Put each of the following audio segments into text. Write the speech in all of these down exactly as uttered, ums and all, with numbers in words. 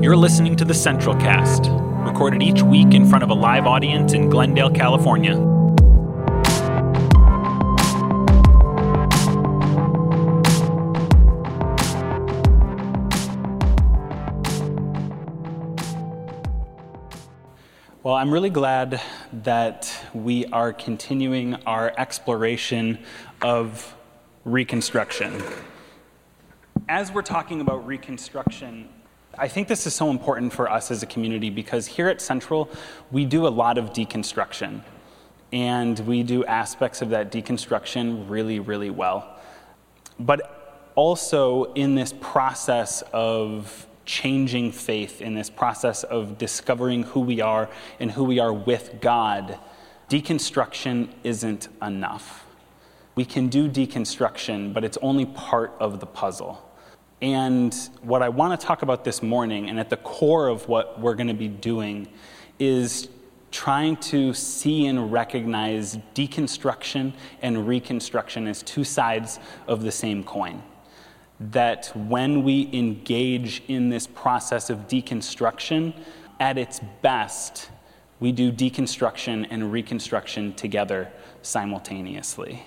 You're listening to the Central Cast, recorded each week in front of a live audience in Glendale, California. Well, I'm really glad that we are continuing our exploration of Reconstruction. As we're talking about Reconstruction, I think this is so important for us as a community because here at Central, we do a lot of deconstruction. And we do aspects of that deconstruction really, really well. But also in this process of changing faith, in this process of discovering who we are and who we are with God, deconstruction isn't enough. We can do deconstruction, but it's only part of the puzzle. And what I want to talk about this morning, and at the core of what we're going to be doing, is trying to see and recognize deconstruction and reconstruction as two sides of the same coin. That when we engage in this process of deconstruction, at its best, we do deconstruction and reconstruction together simultaneously.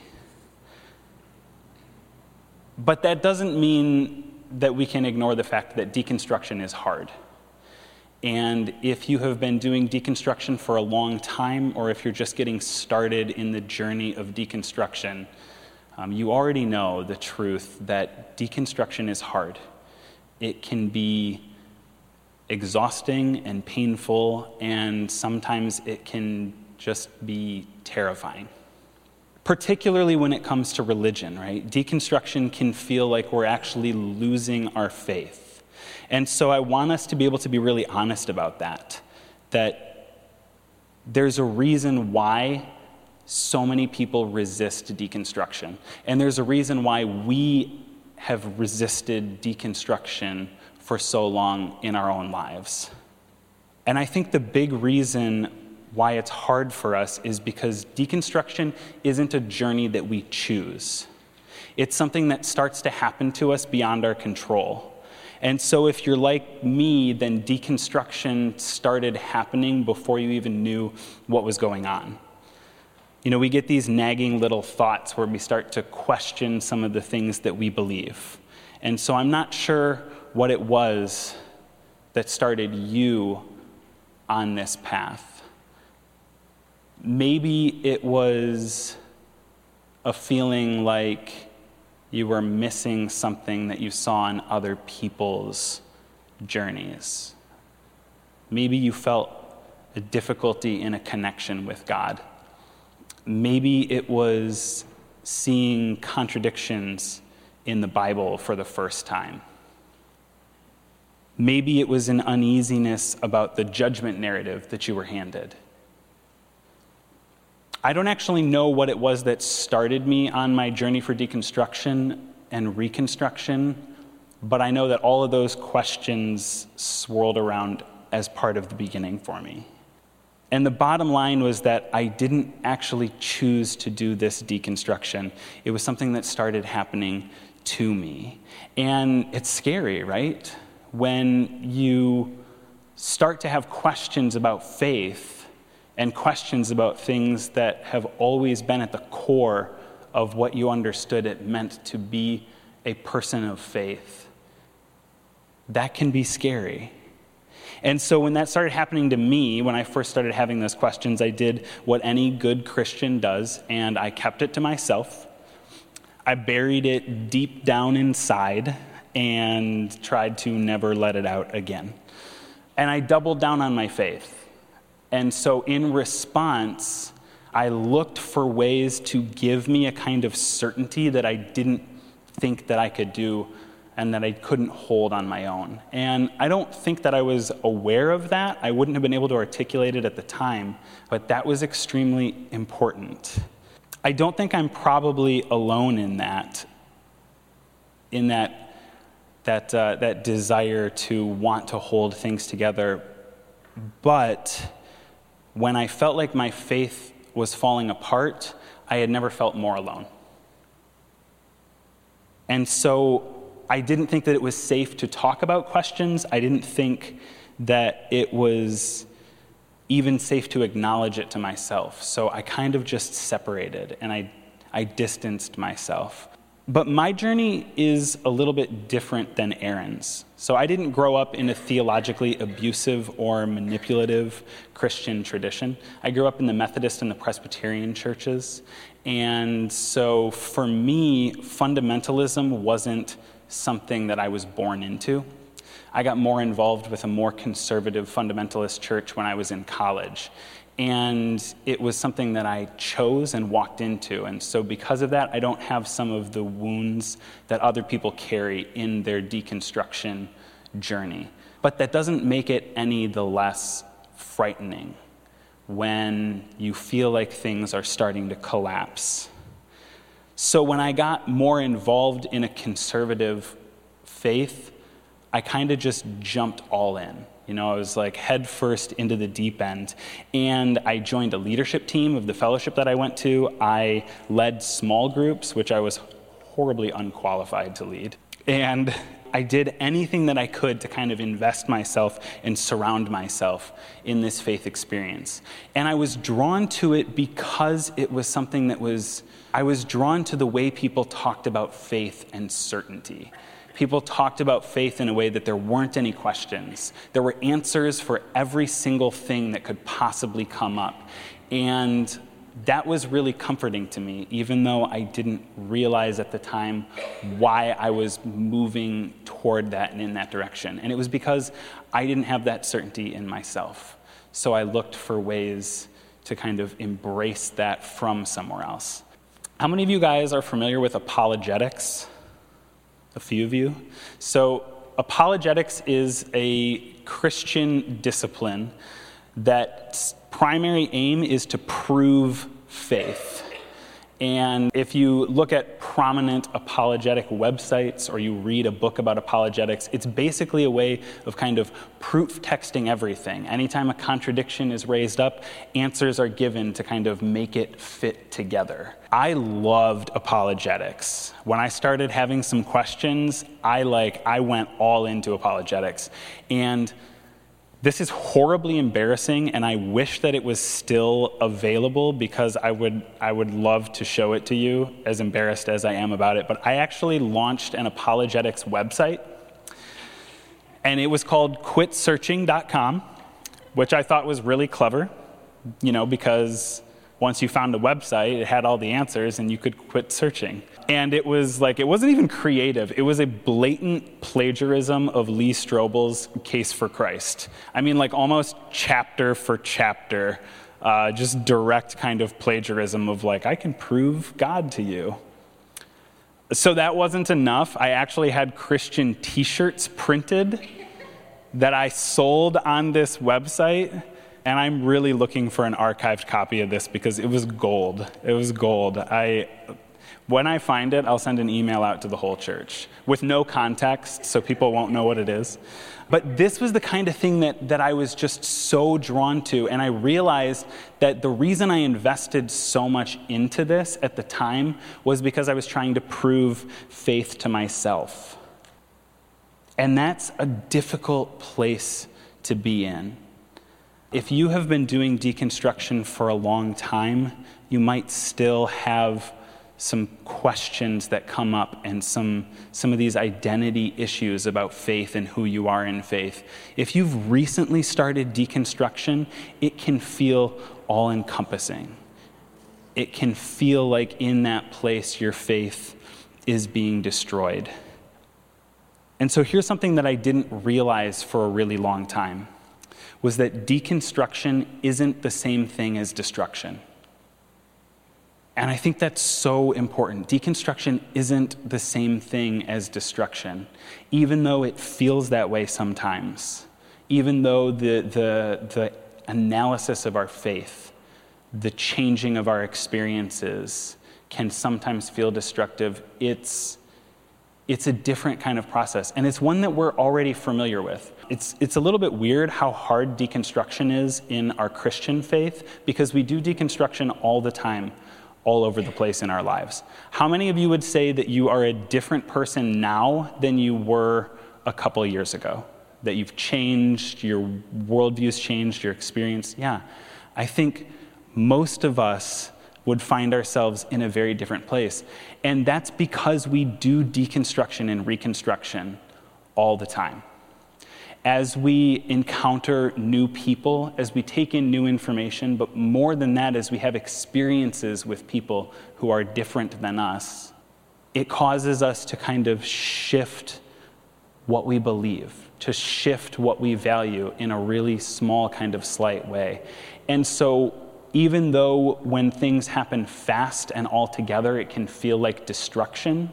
But that doesn't mean that we can ignore the fact that deconstruction is hard. And if you have been doing deconstruction for a long time, or if you're just getting started in the journey of deconstruction, um, you already know the truth that deconstruction is hard. It can be exhausting and painful, and sometimes it can just be terrifying. Particularly when it comes to religion, right? Deconstruction can feel like we're actually losing our faith. And so I want us to be able to be really honest about that. That there's a reason why so many people resist deconstruction. And there's a reason why we have resisted deconstruction for so long in our own lives. And I think the big reason why it's hard for us is because deconstruction isn't a journey that we choose. It's something that starts to happen to us beyond our control. And so if you're like me, then deconstruction started happening before you even knew what was going on. You know, we get these nagging little thoughts where we start to question some of the things that we believe. And so I'm not sure what it was that started you on this path. Maybe it was a feeling like you were missing something that you saw in other people's journeys. Maybe you felt a difficulty in a connection with God. Maybe it was seeing contradictions in the Bible for the first time. Maybe it was an uneasiness about the judgment narrative that you were handed. I don't actually know what it was that started me on my journey for deconstruction and reconstruction, but I know that all of those questions swirled around as part of the beginning for me. And the bottom line was that I didn't actually choose to do this deconstruction. It was something that started happening to me. And it's scary, right? When you start to have questions about faith, and questions about things that have always been at the core of what you understood it meant to be a person of faith. That can be scary. And so when that started happening to me, when I first started having those questions, I did what any good Christian does, and I kept it to myself. I buried it deep down inside and tried to never let it out again. And I doubled down on my faith. And so in response, I looked for ways to give me a kind of certainty that I didn't think that I could do and that I couldn't hold on my own. And I don't think that I was aware of that. I wouldn't have been able to articulate it at the time, but that was extremely important. I don't think I'm probably alone in that, in that, that, uh, that desire to want to hold things together. But when I felt like my faith was falling apart, I had never felt more alone. And so I didn't think that it was safe to talk about questions. I didn't think that it was even safe to acknowledge it to myself. So I kind of just separated and I, I distanced myself. But my journey is a little bit different than Aaron's. So I didn't grow up in a theologically abusive or manipulative Christian tradition. I grew up in the Methodist and the Presbyterian churches. And so for me, fundamentalism wasn't something that I was born into. I got more involved with a more conservative fundamentalist church when I was in college. And it was something that I chose and walked into. And so because of that, I don't have some of the wounds that other people carry in their deconstruction journey. But that doesn't make it any the less frightening when you feel like things are starting to collapse. So when I got more involved in a conservative faith, I kind of just jumped all in. You know, I was like head first into the deep end. And I joined a leadership team of the fellowship that I went to. I led small groups, which I was horribly unqualified to lead. And I did anything that I could to kind of invest myself and surround myself in this faith experience. And I was drawn to it because it was something that was, I was drawn to the way people talked about faith and certainty. People talked about faith in a way that there weren't any questions. There were answers for every single thing that could possibly come up. And that was really comforting to me, even though I didn't realize at the time why I was moving toward that and in that direction. And it was because I didn't have that certainty in myself. So I looked for ways to kind of embrace that from somewhere else. How many of you guys are familiar with apologetics? A few of you. So apologetics is a Christian discipline that primary aim is to prove faith. And if you look at prominent apologetic websites or you read a book about apologetics, it's basically a way of kind of proof texting everything. Anytime a contradiction is raised up, answers are given to kind of make it fit together. I loved apologetics. When I started having some questions, I like I went all into apologetics. And this is horribly embarrassing, and I wish that it was still available because I would I would love to show it to you, as embarrassed as I am about it. But I actually launched an apologetics website, and it was called quit searching dot com, which I thought was really clever, you know, because once you found a website, it had all the answers, and you could quit searching. And it was like, it wasn't even creative. It was a blatant plagiarism of Lee Strobel's Case for Christ. I mean, like almost chapter for chapter, uh, just direct kind of plagiarism of like, I can prove God to you. So that wasn't enough. I actually had Christian t-shirts printed that I sold on this website. And I'm really looking for an archived copy of this because it was gold. It was gold. I... When I find it, I'll send an email out to the whole church with no context so people won't know what it is. But this was the kind of thing that, that I was just so drawn to. And I realized that the reason I invested so much into this at the time was because I was trying to prove faith to myself. And that's a difficult place to be in. If you have been doing deconstruction for a long time, you might still have some questions that come up and some some of these identity issues about faith and who you are in faith. If you've recently started deconstruction, it can feel all-encompassing. It can feel like in that place your faith is being destroyed. And so here's something that I didn't realize for a really long time, was that deconstruction isn't the same thing as destruction. And I think that's so important. Deconstruction isn't the same thing as destruction, even though it feels that way sometimes. Even though the, the, the analysis of our faith, the changing of our experiences can sometimes feel destructive, it's, it's a different kind of process. And it's one that we're already familiar with. It's, it's a little bit weird how hard deconstruction is in our Christian faith because we do deconstruction all the time. all over the place in our lives. How many of you would say that you are a different person now than you were a couple years ago? That you've changed, your worldview's changed, your experience? Yeah. I think most of us would find ourselves in a very different place. And that's because we do deconstruction and reconstruction all the time. As we encounter new people, as we take in new information, but more than that, as we have experiences with people who are different than us, it causes us to kind of shift what we believe, to shift what we value in a really small kind of slight way. And so even though when things happen fast and all together, it can feel like destruction,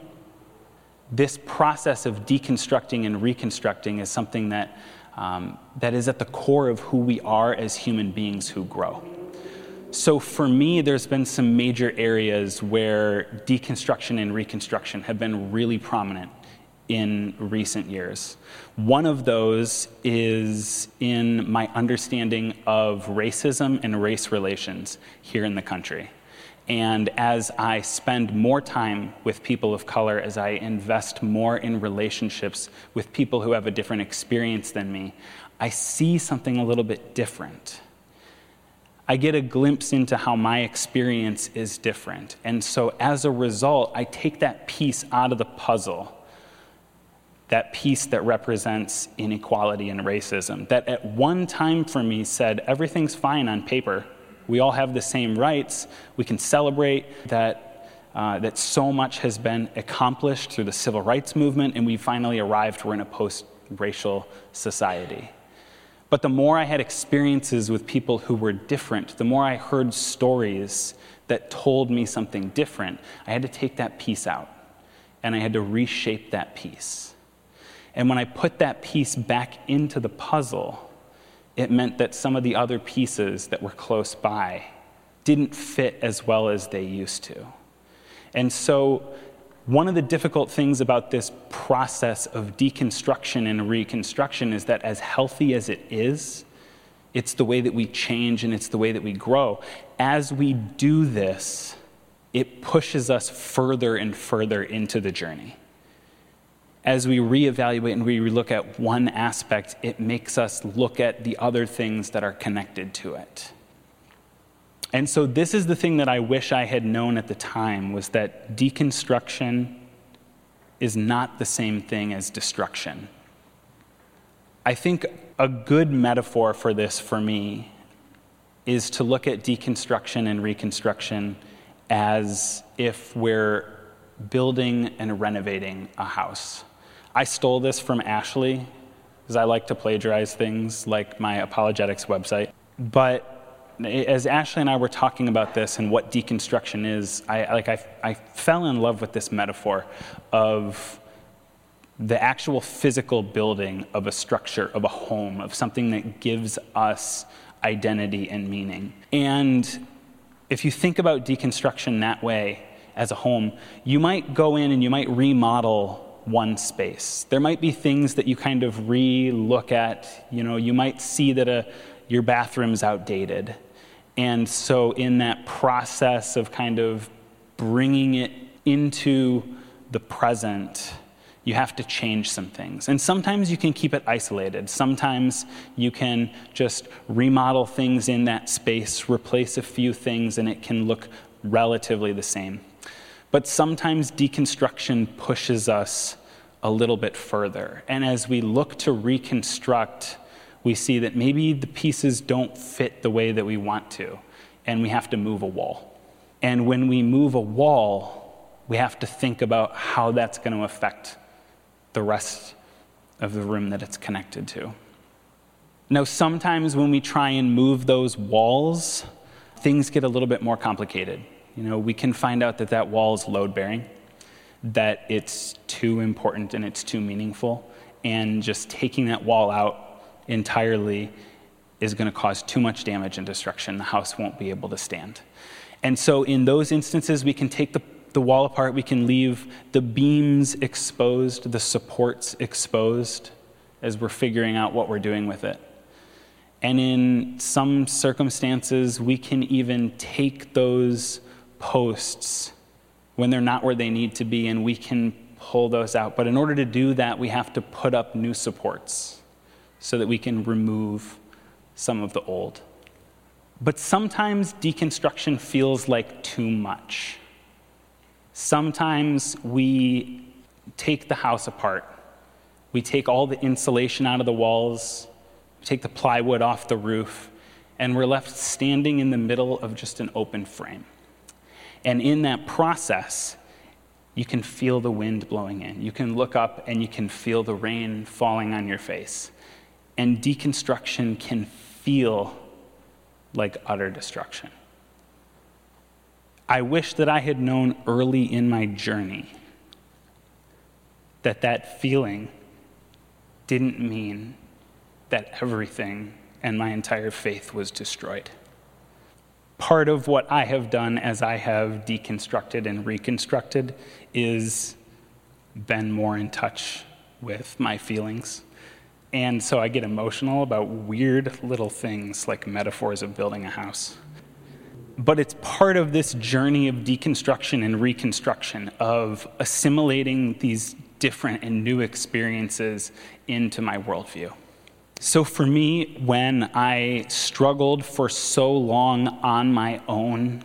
this process of deconstructing and reconstructing is something that um, that is at the core of who we are as human beings who grow. So for me, there's been some major areas where deconstruction and reconstruction have been really prominent in recent years. One of those is in my understanding of racism and race relations here in the country. And as I spend more time with people of color, as I invest more in relationships with people who have a different experience than me, I see something a little bit different. I get a glimpse into how my experience is different. And so as a result, I take that piece out of the puzzle, that piece that represents inequality and racism, that at one time for me said, everything's fine on paper. We all have the same rights. We can celebrate that uh, that so much has been accomplished through the civil rights movement, and we finally arrived, we're in a post-racial society. But the more I had experiences with people who were different, the more I heard stories that told me something different, I had to take that piece out, and I had to reshape that piece. And when I put that piece back into the puzzle, it meant that some of the other pieces that were close by didn't fit as well as they used to. And so one of the difficult things about this process of deconstruction and reconstruction is that as healthy as it is, it's the way that we change and it's the way that we grow. As we do this, it pushes us further and further into the journey. As we reevaluate and we look at one aspect, it makes us look at the other things that are connected to it. And so this is the thing that I wish I had known at the time, was that deconstruction is not the same thing as destruction. I think a good metaphor for this for me is to look at deconstruction and reconstruction as if we're building and renovating a house. I stole this from Ashley, because I like to plagiarize things like my apologetics website. But as Ashley and I were talking about this and what deconstruction is, I like I, I fell in love with this metaphor of the actual physical building of a structure, of a home, of something that gives us identity and meaning. And if you think about deconstruction that way, as a home, you might go in and you might remodel one space. There might be things that you kind of re-look at. You know, you might see that a, your bathroom's outdated. And so in that process of kind of bringing it into the present, you have to change some things. And sometimes you can keep it isolated. Sometimes you can just remodel things in that space, replace a few things, and it can look relatively the same. But sometimes deconstruction pushes us a little bit further. And as we look to reconstruct, we see that maybe the pieces don't fit the way that we want to, and we have to move a wall. And when we move a wall, we have to think about how that's going to affect the rest of the room that it's connected to. Now, sometimes when we try and move those walls, things get a little bit more complicated. You know, we can find out that that wall is load-bearing, that it's too important and it's too meaningful, and just taking that wall out entirely is going to cause too much damage and destruction. The house won't be able to stand. And so in those instances, we can take the, the wall apart, we can leave the beams exposed, the supports exposed, as we're figuring out what we're doing with it. And in some circumstances, we can even take those posts when they're not where they need to be, and we can pull those out. But in order to do that, we have to put up new supports so that we can remove some of the old. But sometimes deconstruction feels like too much. Sometimes we take the house apart. We take all the insulation out of the walls, we take the plywood off the roof, and we're left standing in the middle of just an open frame. And in that process, you can feel the wind blowing in. You can look up and you can feel the rain falling on your face. And deconstruction can feel like utter destruction. I wish that I had known early in my journey that that feeling didn't mean that everything and my entire faith was destroyed. Part of what I have done as I have deconstructed and reconstructed is been more in touch with my feelings. And so I get emotional about weird little things like metaphors of building a house. But it's part of this journey of deconstruction and reconstruction, of assimilating these different and new experiences into my worldview. So for me, when I struggled for so long on my own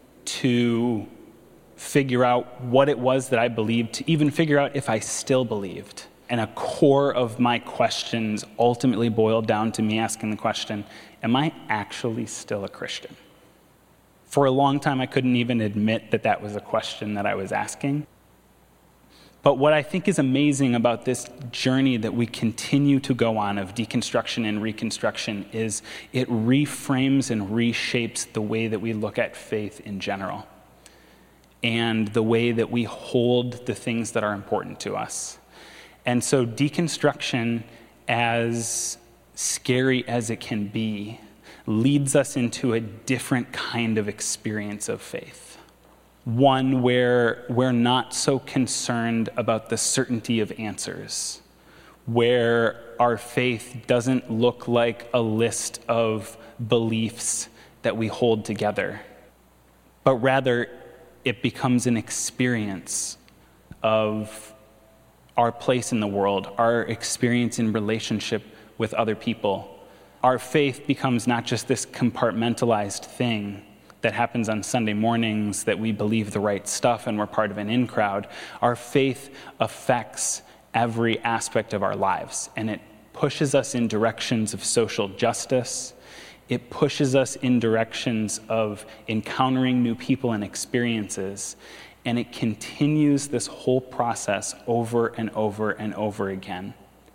to figure out what it was that I believed, to even figure out if I still believed, and a core of my questions ultimately boiled down to me asking the question, am I actually still a Christian? For a long time, I couldn't even admit that that was a question that I was asking. But what I think is amazing about this journey that we continue to go on of deconstruction and reconstruction is it reframes and reshapes the way that we look at faith in general and the way that we hold the things that are important to us. And so deconstruction, as scary as it can be, leads us into a different kind of experience of faith. One where we're not so concerned about the certainty of answers, where our faith doesn't look like a list of beliefs that we hold together, but rather it becomes an experience of our place in the world, our experience in relationship with other people. Our faith becomes not just this compartmentalized thing that happens on Sunday mornings, that we believe the right stuff and we're part of an in crowd. Our faith affects every aspect of our lives, and it pushes us in directions of social justice. It pushes us in directions of encountering new people and experiences, and it continues this whole process over and over and over again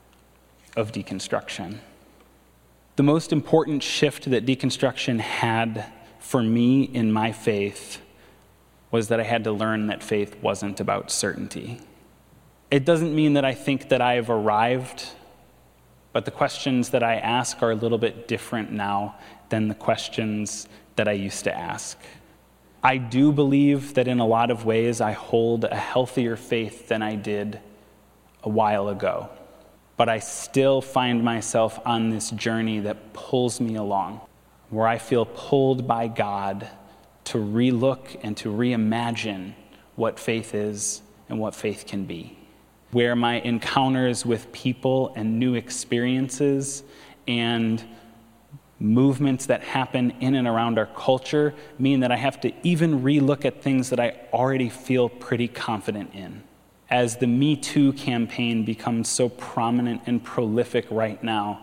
of deconstruction. The most important shift that deconstruction had for me in my faith was that I had to learn that faith wasn't about certainty. It doesn't mean that I think that I have arrived, but the questions that I ask are a little bit different now than the questions that I used to ask. I do believe that in a lot of ways I hold a healthier faith than I did a while ago, but I still find myself on this journey that pulls me along, where I feel pulled by God to relook and to reimagine what faith is and what faith can be. Where my encounters with people and new experiences and movements that happen in and around our culture mean that I have to even relook at things that I already feel pretty confident in. As the Me Too campaign becomes so prominent and prolific right now,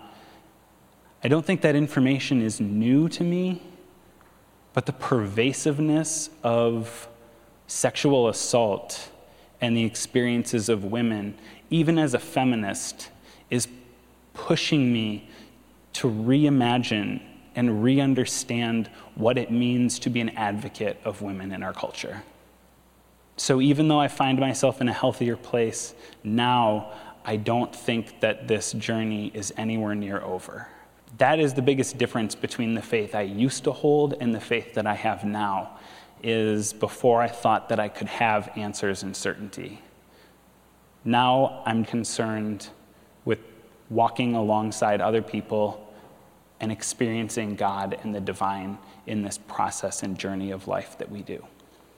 I don't think that information is new to me, but the pervasiveness of sexual assault and the experiences of women, even as a feminist, is pushing me to reimagine and re-understand what it means to be an advocate of women in our culture. So even though I find myself in a healthier place now, I don't think that this journey is anywhere near over. That is the biggest difference between the faith I used to hold and the faith that I have now, is before I thought that I could have answers and certainty. Now I'm concerned with walking alongside other people and experiencing God and the divine in this process and journey of life that we do.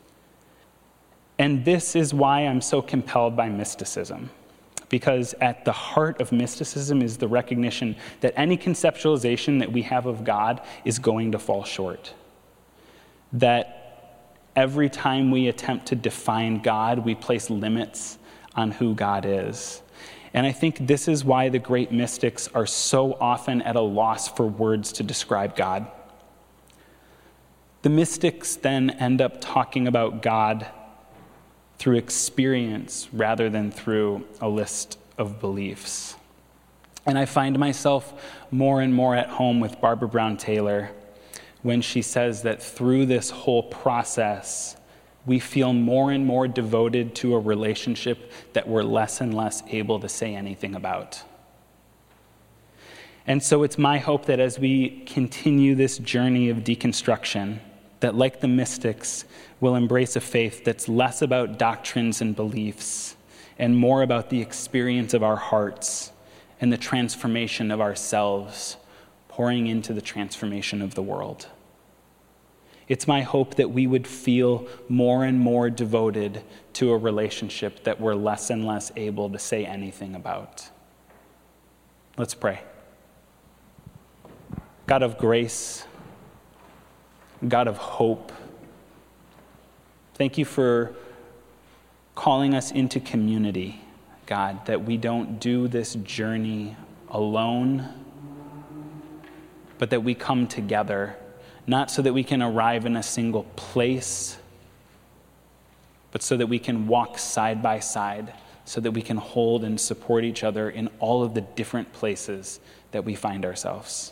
And this is why I'm so compelled by mysticism, because at the heart of mysticism is the recognition that any conceptualization that we have of God is going to fall short. That every time we attempt to define God, we place limits on who God is. And I think this is why the great mystics are so often at a loss for words to describe God. The mystics then end up talking about God through experience rather than through a list of beliefs. And I find myself more and more at home with Barbara Brown Taylor when she says that through this whole process, we feel more and more devoted to a relationship that we're less and less able to say anything about. And so it's my hope that as we continue this journey of deconstruction, that like the mystics, we'll embrace a faith that's less about doctrines and beliefs and more about the experience of our hearts and the transformation of ourselves, pouring into the transformation of the world. It's my hope that we would feel more and more devoted to a relationship that we're less and less able to say anything about. Let's pray. God of grace, God of hope, thank you for calling us into community, God, that we don't do this journey alone, but that we come together, not so that we can arrive in a single place, but so that we can walk side by side, so that we can hold and support each other in all of the different places that we find ourselves.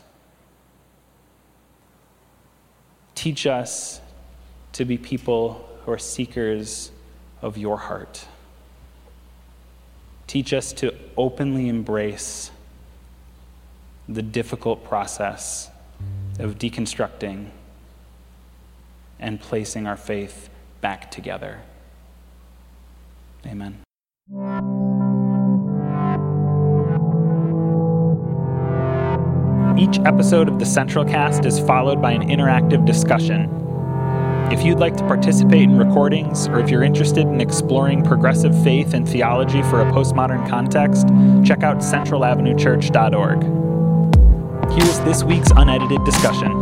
Teach us to be people who are seekers of your heart. Teach us to openly embrace the difficult process of deconstructing and placing our faith back together. Amen. Each episode of the Central Cast is followed by an interactive discussion. If you'd like to participate in recordings, or if you're interested in exploring progressive faith and theology for a postmodern context, check out central avenue church dot org. Here's this week's unedited discussion.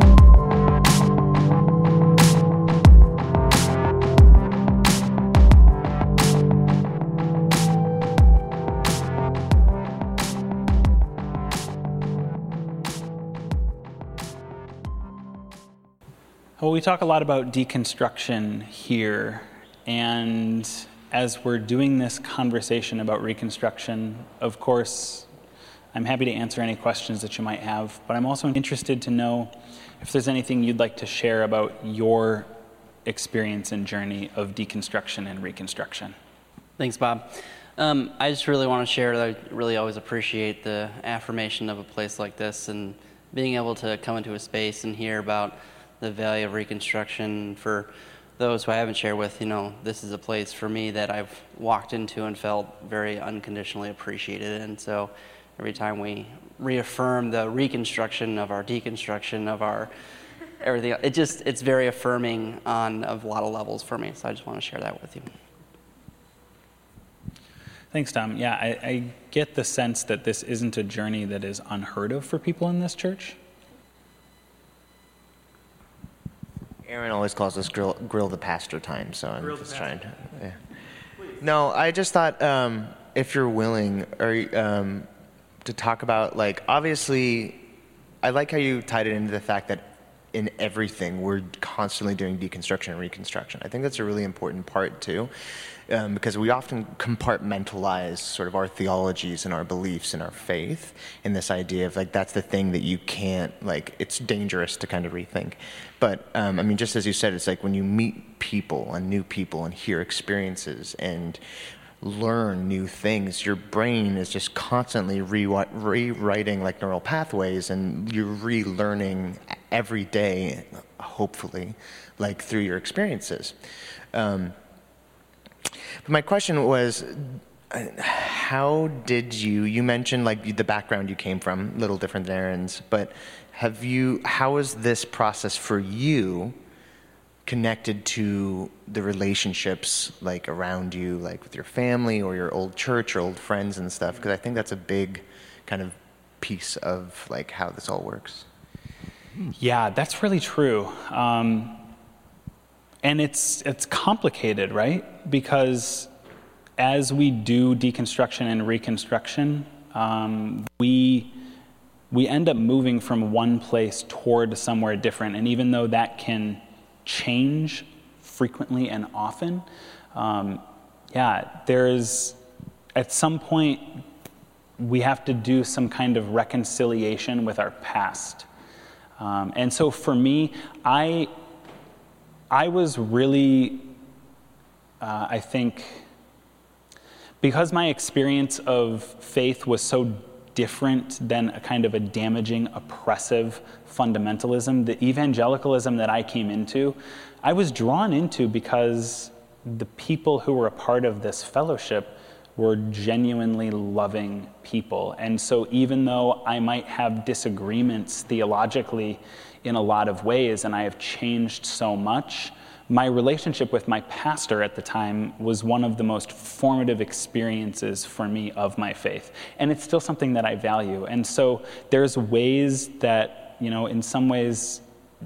Well, we talk a lot about deconstruction here, and as we're doing this conversation about reconstruction, of course, I'm happy to answer any questions that you might have, but I'm also interested to know if there's anything you'd like to share about your experience and journey of deconstruction and reconstruction. Thanks, Bob. Um, I just really want to share that I really always appreciate the affirmation of a place like this and being able to come into a space and hear about the value of reconstruction. For those who I haven't shared with, you know, this is a place for me that I've walked into and felt very unconditionally appreciated. And so every time we reaffirm the reconstruction of our deconstruction of our everything, it just, it's very affirming on a lot of levels for me. So I just want to share that with you. Thanks, Tom. Yeah, I, I get the sense that this isn't a journey that is unheard of for people in this church. Aaron always calls us grill, grill the pastor time, so I'm grill just trying to. Yeah. No, I just thought um, if you're willing, or um, to talk about, like, obviously, I like how you tied it into the fact that in everything we're constantly doing deconstruction and reconstruction. I think that's a really important part too, um, because we often compartmentalize sort of our theologies and our beliefs and our faith in this idea of, like, that's the thing that you can't, like, it's dangerous to kind of rethink. But um, I mean, just as you said, it's like when you meet people and new people and hear experiences and learn new things, your brain is just constantly re- rewriting like neural pathways, and you're relearning every day, hopefully, like through your experiences. Um, but my question was, how did you, you mentioned like the background you came from, a little different than Aaron's, but have you, how was this process for you connected to the relationships like around you, like with your family or your old church or old friends and stuff, because I think that's a big kind of piece of like how this all works. Yeah, that's really true. Um, and it's it's complicated, right? Because as we do deconstruction and reconstruction, um, we we end up moving from one place toward somewhere different. And even though that can change frequently and often, um, yeah, there's at some point we have to do some kind of reconciliation with our past. Um, and so for me, I I was really, uh, I think, because my experience of faith was so different than a kind of a damaging, oppressive fundamentalism, the evangelicalism that I came into, I was drawn into because the people who were a part of this fellowship were genuinely loving people. And so even though I might have disagreements theologically in a lot of ways, and I have changed so much, my relationship with my pastor at the time was one of the most formative experiences for me of my faith. And it's still something that I value. And so there's ways that, you know, in some ways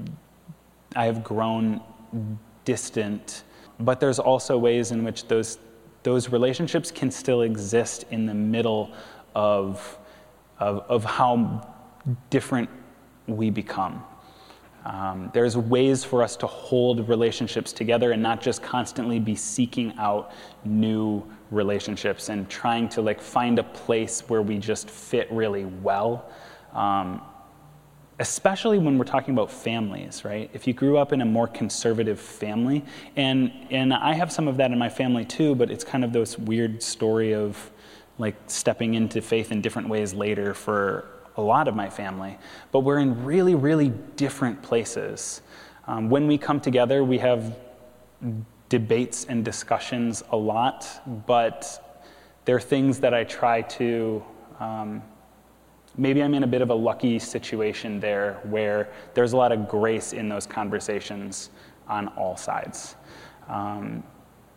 I have grown distant, but there's also ways in which those those relationships can still exist in the middle of of, of how different we become. Um, there's ways for us to hold relationships together and not just constantly be seeking out new relationships and trying to like find a place where we just fit really well. Um, especially when we're talking about families, right? If you grew up in a more conservative family, and and I have some of that in my family too, but it's kind of this weird story of like stepping into faith in different ways later for a lot of my family, but we're in really, really different places. Um, when we come together, we have debates and discussions a lot, but there are things that I try to, um, maybe I'm in a bit of a lucky situation there where there's a lot of grace in those conversations on all sides. Um,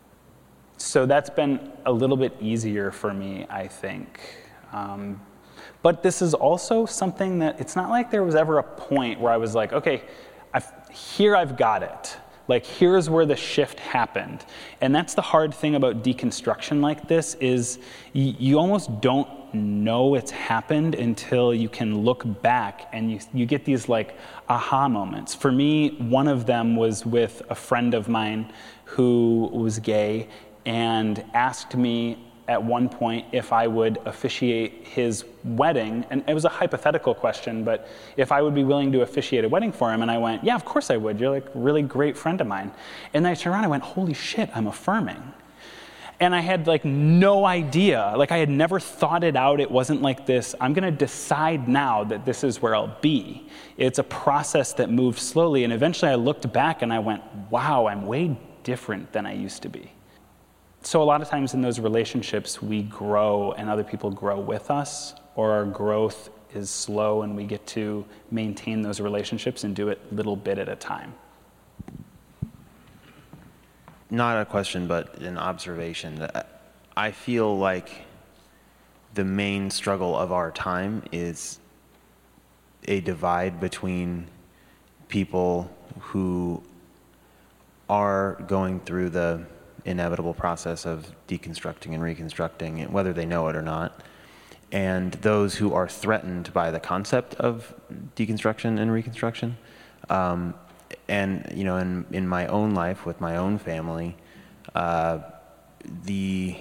so that's been a little bit easier for me, I think. Um, But this is also something that, it's not like there was ever a point where I was like, okay, I've, here I've got it. Like, here's where the shift happened. And that's the hard thing about deconstruction like this is you, you almost don't know it's happened until you can look back and you, you get these like aha moments. For me, one of them was with a friend of mine who was gay and asked me at one point if I would officiate his wedding, and it was a hypothetical question, but if I would be willing to officiate a wedding for him, and I went, yeah, of course I would, you're like a really great friend of mine. And then I turned around and I went, holy shit, I'm affirming. And I had like no idea, like I had never thought it out. It wasn't like this, I'm gonna decide now that this is where I'll be. It's a process that moved slowly, and eventually I looked back and I went, wow, I'm way different than I used to be. So a lot of times in those relationships, we grow and other people grow with us, or our growth is slow and we get to maintain those relationships and do it a little bit at a time. Not a question, but an observation. I feel like the main struggle of our time is a divide between people who are going through the inevitable process of deconstructing and reconstructing, whether they know it or not, and those who are threatened by the concept of deconstruction and reconstruction. Um, and, you know, in, in my own life with my own family, uh, the,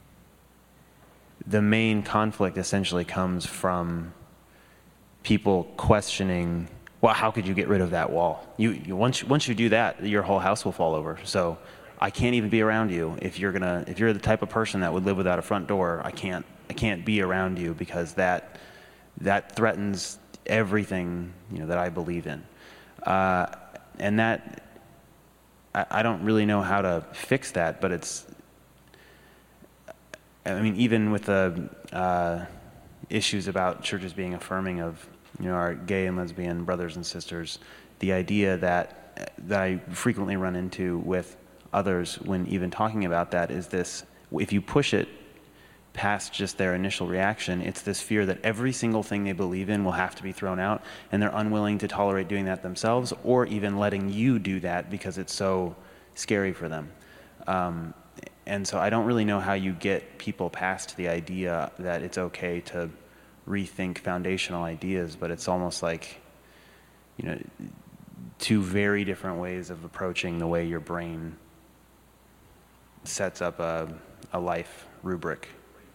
the main conflict essentially comes from people questioning, well, how could you get rid of that wall? You, you once, once you do that, your whole house will fall over. So I can't even be around you if you're gonna if you're the type of person that would live without a front door. I can't I can't be around you because that that threatens everything, you know, that I believe in, uh, and that I, I don't really know how to fix that. But it's I mean, even with the uh, issues about churches being affirming of, you know, our gay and lesbian brothers and sisters, the idea that, that I frequently run into with others when even talking about that is this: if you push it past just their initial reaction, it's this fear that every single thing they believe in will have to be thrown out, and they're unwilling to tolerate doing that themselves, or even letting you do that because it's so scary for them. Um, and so I don't really know how you get people past the idea that it's okay to rethink foundational ideas, but it's almost like, you know, two very different ways of approaching the way your brain sets up a, a life rubric.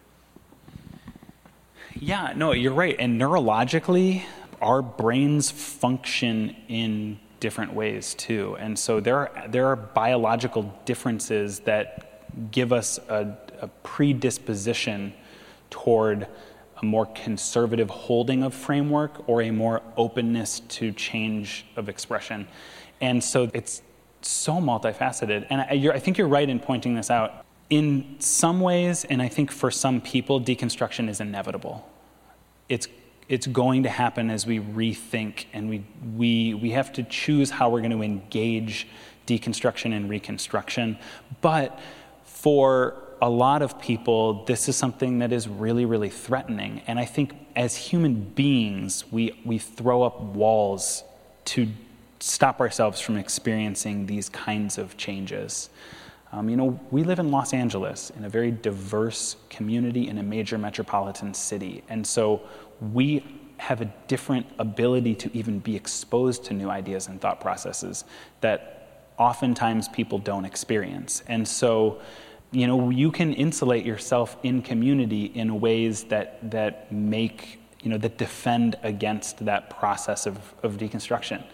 Yeah, no, you're right. And neurologically, our brains function in different ways too. And so there are, there are biological differences that give us a, a predisposition toward a more conservative holding of framework or a more openness to change of expression. And so it's so multifaceted. And I, you're, I think you're right in pointing this out. In some ways, and I think for some people, deconstruction is inevitable. It's it's going to happen as we rethink, and we we we have to choose how we're going to engage deconstruction and reconstruction. But for a lot of people, this is something that is really, really threatening. And I think as human beings, we we throw up walls to stop ourselves from experiencing these kinds of changes. Um, you know, we live in Los Angeles, in a very diverse community in a major metropolitan city. And so we have a different ability to even be exposed to new ideas and thought processes that oftentimes people don't experience. And so, you know, you can insulate yourself in community in ways that that make, you know, that defend against that process of, of deconstruction.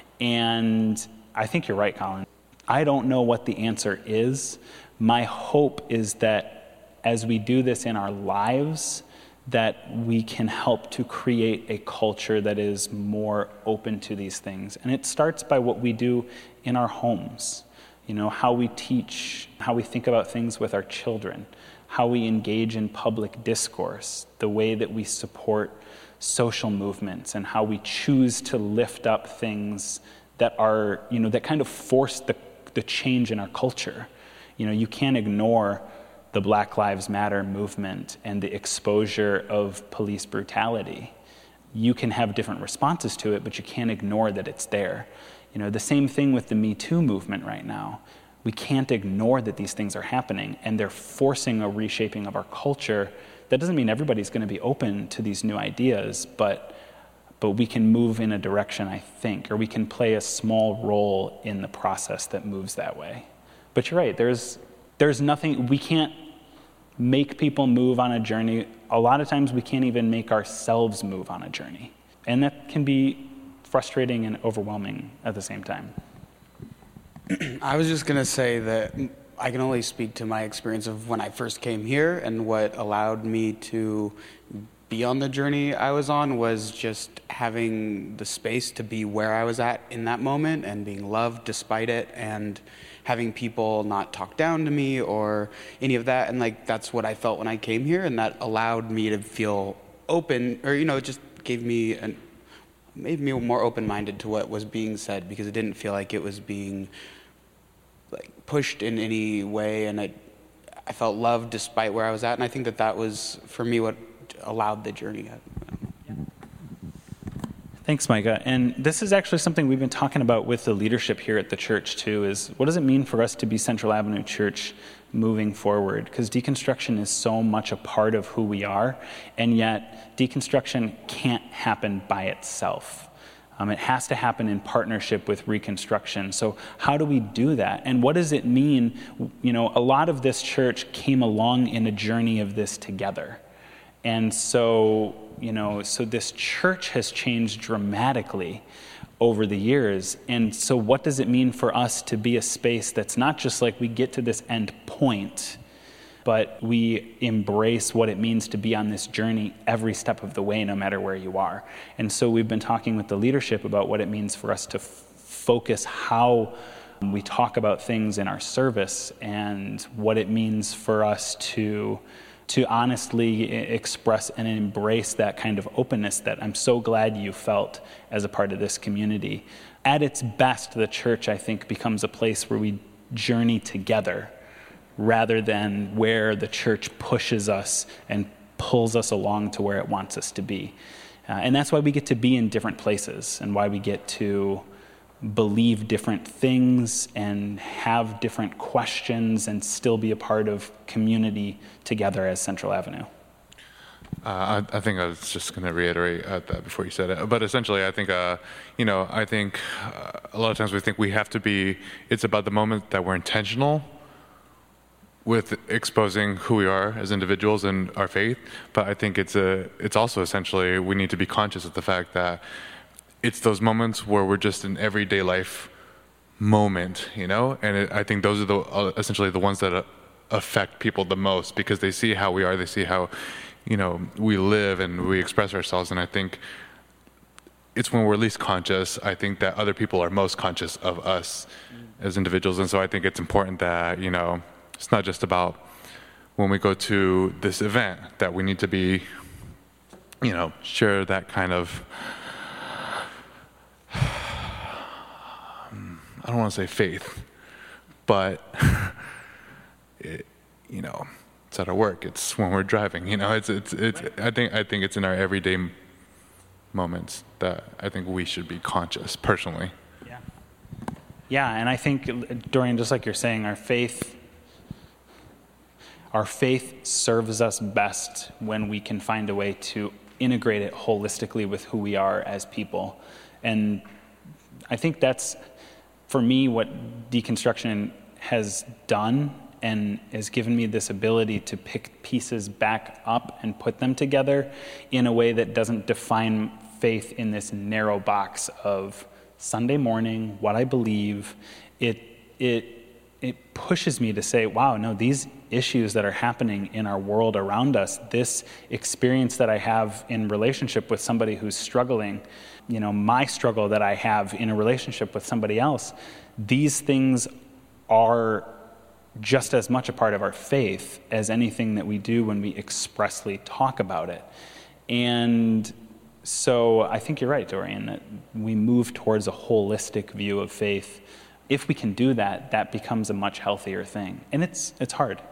And I think you're right, Colin. I don't know what the answer is. My hope is that as we do this in our lives, that we can help to create a culture that is more open to these things. And it starts by what we do in our homes. You know, how we teach, how we think about things with our children, how we engage in public discourse, the way that we support social movements, and how we choose to lift up things that are, you know, that kind of force the the change in our culture. You know, you can't ignore the Black Lives Matter movement and the exposure of police brutality. You can have different responses to it, but you can't ignore that it's there. You know, the same thing with the Me Too movement right now. We can't ignore that these things are happening, and they're forcing a reshaping of our culture. That doesn't mean everybody's going to be open to these new ideas, but but we can move in a direction, I think, or we can play a small role in the process that moves that way. But you're right, there's there's nothing, we can't make people move on a journey. A lot of times we can't even make ourselves move on a journey. And that can be frustrating and overwhelming at the same time. I was just gonna say that I can only speak to my experience of when I first came here, and what allowed me to be on the journey I was on was just having the space to be where I was at in that moment and being loved despite it, and having people not talk down to me or any of that. And like, that's what I felt when I came here, and that allowed me to feel open, or, you know, it just gave me an, made me more open-minded to what was being said, because it didn't feel like it was being like pushed in any way, and I, I felt loved despite where I was at. And I think that that was, for me, what allowed the journey. Thanks, Micah. And this is actually something we've been talking about with the leadership here at the church too, is what does it mean for us to be Central Avenue Church moving forward? Because deconstruction is so much a part of who we are, and yet deconstruction can't happen by itself. Um, it has to happen in partnership with reconstruction. So how do we do that? And what does it mean? You know, a lot of this church came along in a journey of this together. And so, you know, so this church has changed dramatically over the years. And so what does it mean for us to be a space that's not just like we get to this end point, but we embrace what it means to be on this journey every step of the way, no matter where you are. And so we've been talking with the leadership about what it means for us to f- focus how we talk about things in our service, and what it means for us to to honestly express and embrace that kind of openness that I'm so glad you felt as a part of this community. At its best, the church, I think, becomes a place where we journey together rather than where the church pushes us and pulls us along to where it wants us to be. Uh, and that's why we get to be in different places and why we get to believe different things and have different questions and still be a part of community together as Central Avenue. Uh, I, I think I was just going to reiterate uh, that before you said it. But essentially, I think, uh, you know, I think uh, a lot of times we think we have to be, it's about the moment that we're intentional with exposing who we are as individuals and our faith. But I think it's a, it's also essentially, we need to be conscious of the fact that it's those moments where we're just in everyday life moment, you know? And it, I think those are the uh, essentially the ones that uh, affect people the most because they see how we are, they see how, you know, we live and we express ourselves. And I think it's when we're least conscious, I think that other people are most conscious of us as individuals. And so I think it's important that, you know, it's not just about when we go to this event that we need to be, you know, share that kind of, I don't want to say faith, but, it, you know, it's at our work. It's when we're driving. You know, it's it's it's. I think I think it's in our everyday moments that I think we should be conscious personally. Yeah. Yeah, and I think, Dorian, just like you're saying, our faith, our faith serves us best when we can find a way to integrate it holistically with who we are as people, and I think that's, for me, what deconstruction has done and has given me this ability to pick pieces back up and put them together in a way that doesn't define faith in this narrow box of Sunday morning, what I believe. It it it pushes me to say, wow, no, these issues that are happening in our world around us, this experience that I have in relationship with somebody who's struggling, you know, my struggle that I have in a relationship with somebody else, these things are just as much a part of our faith as anything that we do when we expressly talk about it. And so I think you're right, Dorian, that we move towards a holistic view of faith. If we can do that, that becomes a much healthier thing. And it's it's hard.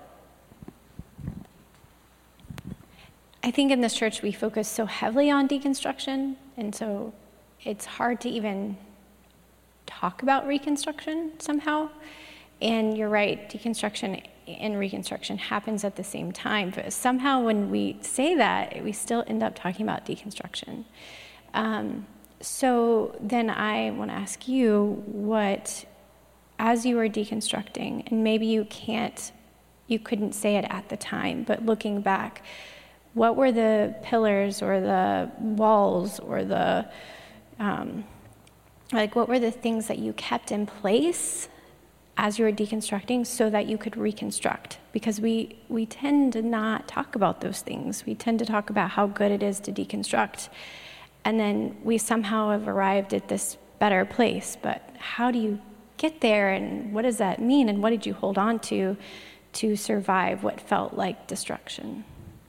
I think in this church we focus so heavily on deconstruction, and so it's hard to even talk about reconstruction somehow. And you're right, deconstruction and reconstruction happens at the same time. But somehow when we say that, we still end up talking about deconstruction. Um, so then I want to ask you what, as you were deconstructing, and maybe you can't, you couldn't say it at the time, but looking back, what were the pillars or the walls or the, um, like what were the things that you kept in place as you were deconstructing so that you could reconstruct? Because we, we tend to not talk about those things. We tend to talk about how good it is to deconstruct. And then we somehow have arrived at this better place. But how do you get there, and what does that mean? And what did you hold on to to survive what felt like destruction?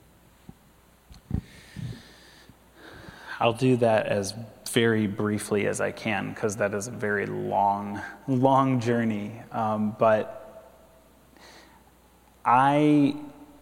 I'll do that as very briefly as I can, because that is a very long, long journey. Um, but I,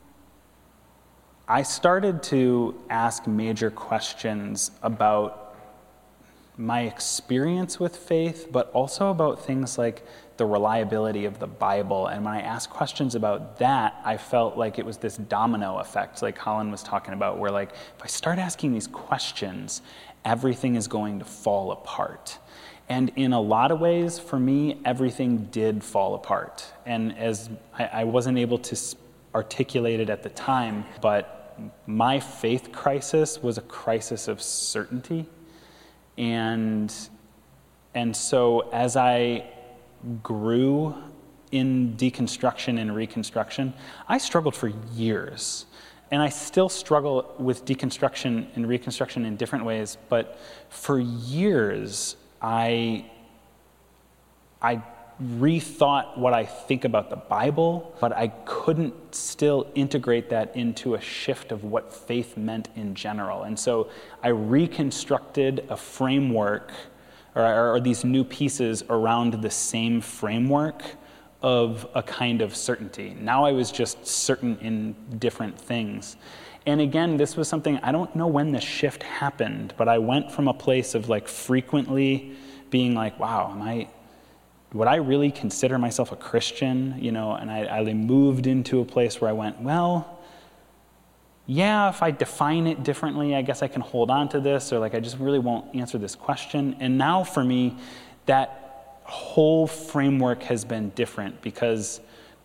I started to ask major questions about my experience with faith, but also about things like the reliability of the Bible. And when I asked questions about that, I felt like it was this domino effect, like Colin was talking about, where like, if I start asking these questions, everything is going to fall apart. And in a lot of ways, for me, everything did fall apart. And as I, I wasn't able to articulate it at the time, but my faith crisis was a crisis of certainty. And, and so as I grew in deconstruction and reconstruction, I struggled for years. And I still struggle with deconstruction and reconstruction in different ways, but for years, I, I rethought what I think about the Bible, but I couldn't still integrate that into a shift of what faith meant in general. And so I reconstructed a framework, or, or these new pieces around the same framework of a kind of certainty. Now I was just certain in different things. And again, this was something, I don't know when the shift happened, but I went from a place of like frequently being like, wow, am I, would I really consider myself a Christian? You know, and I, I moved into a place where I went, well, yeah, if I define it differently, I guess I can hold on to this, or like I just really won't answer this question. And now for me, that whole framework has been different, because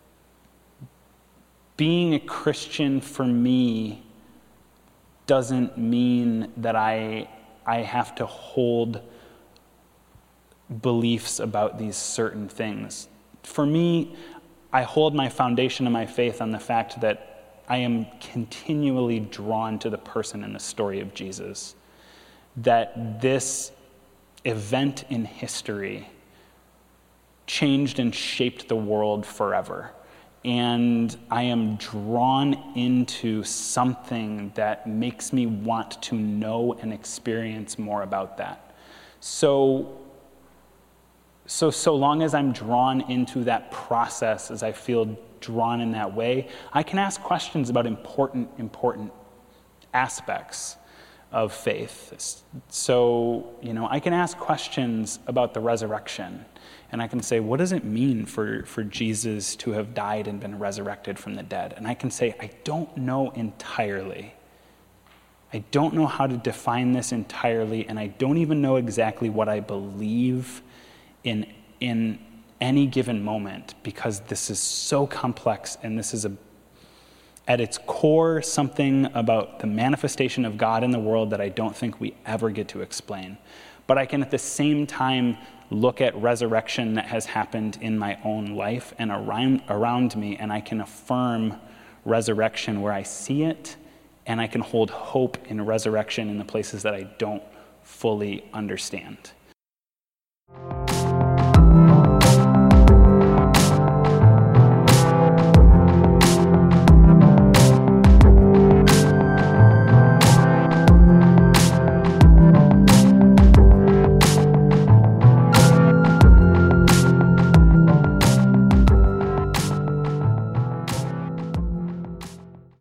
being a Christian for me doesn't mean that I I have to hold beliefs about these certain things. For me, I hold my foundation of my faith on the fact that I am continually drawn to the person and the story of Jesus. That this event in history changed and shaped the world forever. And I am drawn into something that makes me want to know and experience more about that. So, so, so long as I'm drawn into that process, as I feel drawn in that way, I can ask questions about important, important aspects of faith. So, you know, I can ask questions about the resurrection. And I can say, what does it mean for, for Jesus to have died and been resurrected from the dead? And I can say, I don't know entirely. I don't know how to define this entirely, and I don't even know exactly what I believe in, in any given moment, because this is so complex, and this is a, at its core something about the manifestation of God in the world that I don't think we ever get to explain. But I can at the same time look at resurrection that has happened in my own life and around, around me, and I can affirm resurrection where I see it, and I can hold hope in resurrection in the places that I don't fully understand.